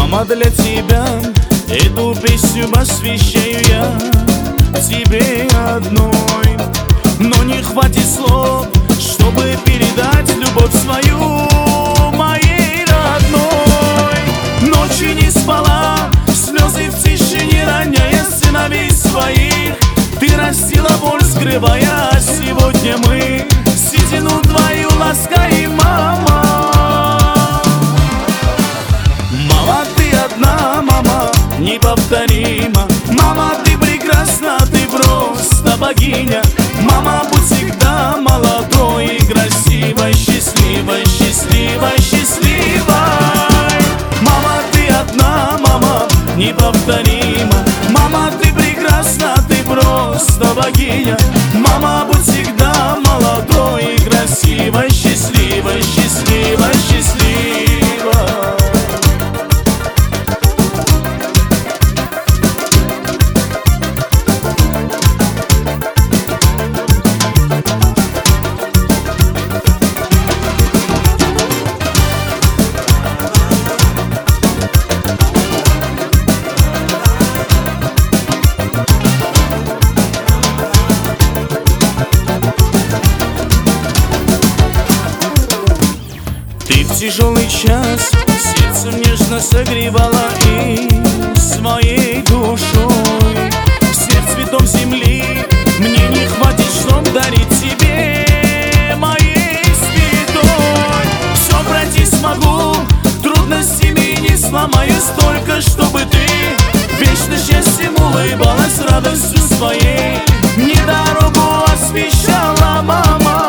Мама, для тебя эту песню посвящаю я тебе одной. Но не хватит слов, чтобы передать любовь свою моей родной. Ночи не спала, слезы в тишине, роняя сыновей своих. Ты растила боль, скрывая, а сегодня мы седину твою ласкаем, мама. Мама, ты одна, мама, неповторима. Мама, ты прекрасна, ты просто богиня. Мама, будь всегда молодой и красивой, счастливой, счастливой, счастливой. Мама, ты одна, мама, неповторима. Мама, ты прекрасна, ты просто богиня. Мама, будь всегда молодой и красивой, счастливой, счастливой, счастливой. Ты в тяжелый час сердцем нежно согревала и своей душой. Всех цветов земли мне не хватит, чтоб дарить тебе моей святой. Все пройти смогу, трудностями не сломаюсь, только чтобы ты вечно счастьем улыбалась, радостью своей мне дорогу освещала, мама.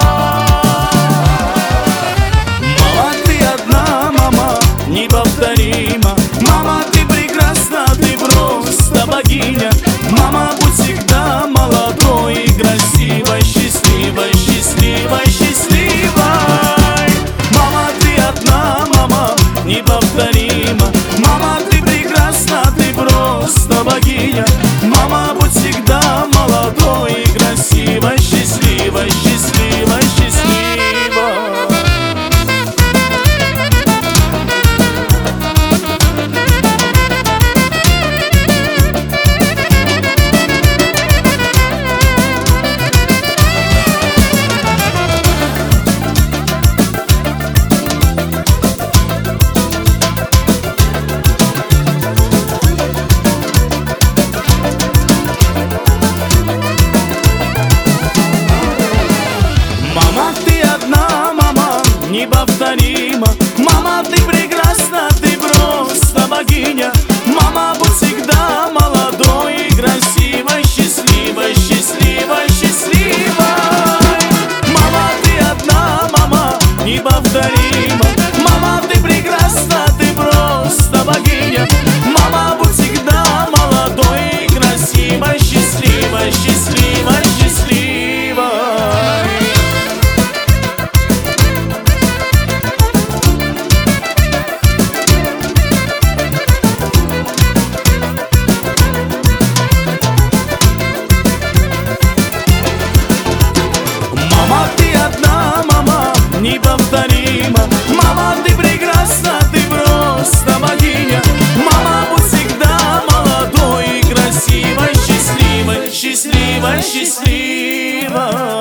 Неповторима. Мама, ты прекрасна, ты просто богиня. Мама, будь всегда молодой и красивой, счастливой, счастливой, счастливой. Мама, ты одна, мама, неповторима. Мама, ты прекрасна, ты просто богиня. Мама, будь всегда молодой и красивой, счастливой, счастливой, счастливой. Мама, ты одна, мама, неповторима. Мама, ты прекрасна, ты просто богиня. Мама, будь всегда молодой и красивой, счастливой, счастливой, счастливой. Мама, ты одна, мама, неповторима. Мама, ты прекрасна, ты просто богиня. Мама, будь всегда молодой и красивой, счастливой, счастливой, счастливой. Мама, ты одна, мама, неповторима. Мама, ты прекрасна, ты просто богиня. Мама, будь всегда молодой и красивой, счастливой, счастливой, счастливой.